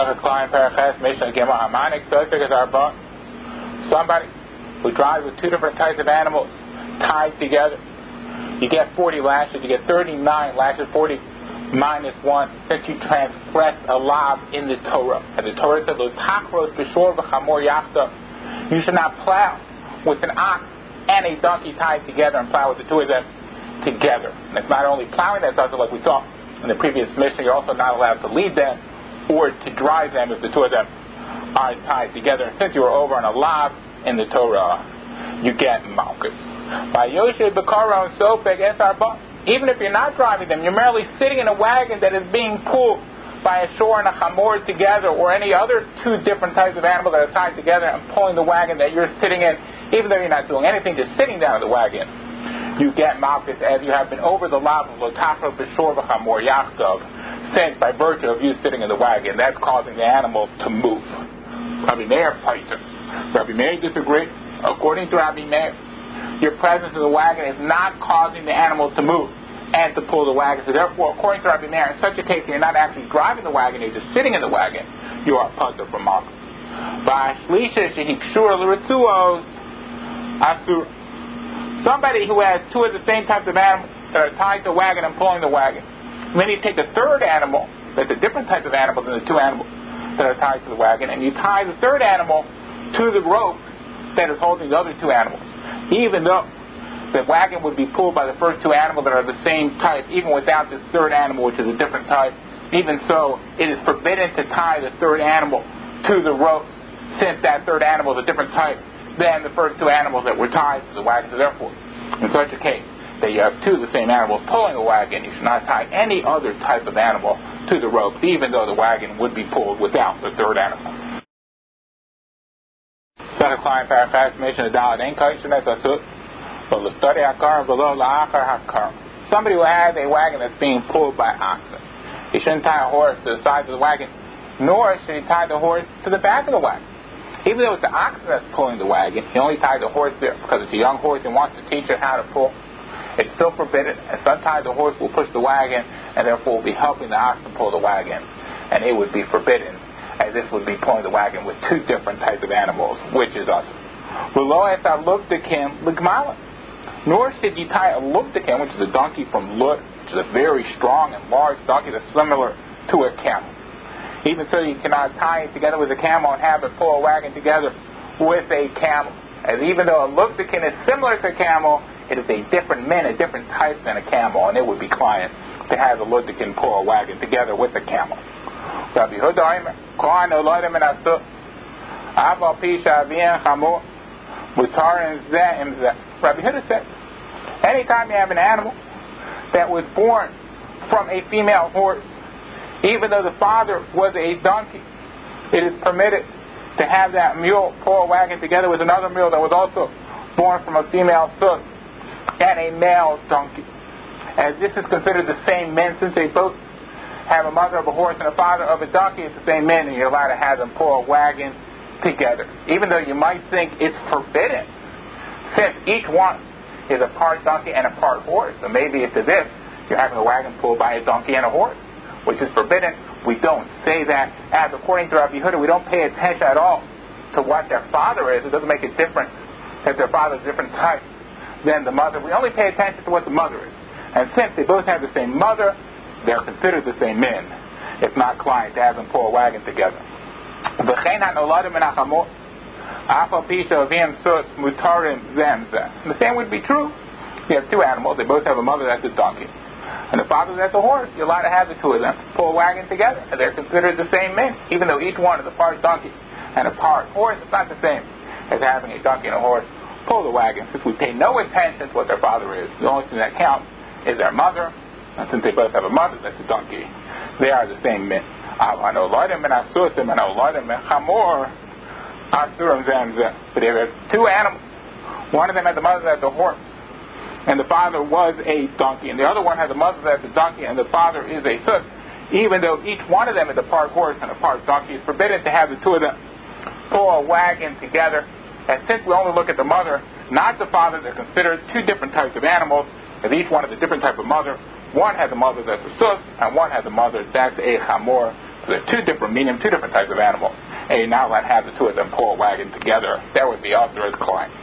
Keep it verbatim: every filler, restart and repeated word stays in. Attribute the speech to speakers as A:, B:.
A: Somebody who drives with two different types of animals tied together, you get forty lashes, you get thirty-nine lashes, forty minus one, since you transgressed a law in the Torah. And the Torah says, you should not plow with an ox and a donkey tied together and plow with the two of them together. And it's not only plowing that does it, like we saw in the previous mission, you're also not allowed to lead them or to drive them if the two of them are tied together. And since you were over on a lav in the Torah, you get malchus. By Yoshe Bekara and Sofek Esarba, even if you're not driving them, you're merely sitting in a wagon that is being pulled by a shore and a chamor together, or any other two different types of animals that are tied together and pulling the wagon that you're sitting in, even though you're not doing anything, just sitting down in the wagon, you get malchus as you have been over the lav of Lotachra B'Shor V'Chamor Yachdav, since by virtue of you sitting in the wagon, that's causing the animals to move. Rabbi Meir Paiter. Rabbi Meir disagreed. According to Rabbi Meir, your presence in the wagon is not causing the animals to move and to pull the wagon. So therefore, according to Rabbi Meir, in such a case, you're not actually driving the wagon, you're just sitting in the wagon, you are pater from malchus. Somebody who has two of the same types of animals that are tied to the wagon and pulling the wagon. And then you take a third animal that's a different type of animal than the two animals that are tied to the wagon, and you tie the third animal to the rope that is holding the other two animals. Even though the wagon would be pulled by the first two animals that are the same type, even without this third animal, which is a different type, even so, it is forbidden to tie the third animal to the rope, since that third animal is a different type than the first two animals that were tied to the wagon. So therefore, in such a case, that you have two of the same animals pulling a wagon, you should not tie any other type of animal to the ropes, even though the wagon would be pulled without the third animal. Somebody who has a wagon that's being pulled by oxen, he shouldn't tie a horse to the side of the wagon, nor should he tie the horse to the back of the wagon. Even though it's the oxen that's pulling the wagon, he only ties the horse there because it's a young horse and wants to teach it how to pull. It's still forbidden, and sometimes the horse will push the wagon and therefore will be helping the oxen pull the wagon, and it would be forbidden, as this would be pulling the wagon with two different types of animals, which is us. Nor should you tie a lukdakim, which is a donkey from Lut, which is a very strong and large donkey that's similar to a camel. Even so, you cannot tie it together with a camel and have it pull a wagon together with a camel. As even though a lukdakim is similar to a camel, it is a different min, a different type than a camel, and it would be client to have a lukdakim pull a wagon together with a camel. Rabbi Huda said, anytime you have an animal that was born from a female horse, even though the father was a donkey, it is permitted to have that mule pull a wagon together with another mule that was also born from a female sook and a male donkey. As this is considered the same men, since they both have a mother of a horse and a father of a donkey, it's the same men, and you're allowed to have them pull a wagon together. Even though you might think it's forbidden, since each one is a part donkey and a part horse. So maybe it's as if you're having a wagon pulled by a donkey and a horse, which is forbidden. We don't say that. As according to Rabbi Yehuda, we don't pay attention at all to what their father is. It doesn't make a difference that their father is a different type than the mother. We only pay attention to what the mother is. And since they both have the same mother, they're considered the same men, if not client, to have them pull a wagon together. The same would be true. You have two animals, they both have a mother that's a donkey, and the father that's a horse. You're allowed to have the two of them pull a wagon together, and they're considered the same men, even though each one is a part donkey and a part horse. It's not the same as having a donkey and a horse pull the wagon, since we pay no attention to what their father is. The only thing that counts is their mother, and since they both have a mother that's a donkey, they are the same men. But if you have two animals, one of them has a mother that's a horse, and the father was a donkey, and the other one has a mother that's a donkey, and the father is a sook, even though each one of them is a part horse and a part donkey, it's forbidden to have the two of them pull a wagon together. And since we only look at the mother, not the father, they're considered two different types of animals, and each one is a different type of mother. One has a mother that's a sook, and one has a mother that's a chamor. So they're two different medium, two different types of animals. And you're not allowed to have the two of them pull a wagon together. That would be also as Klein.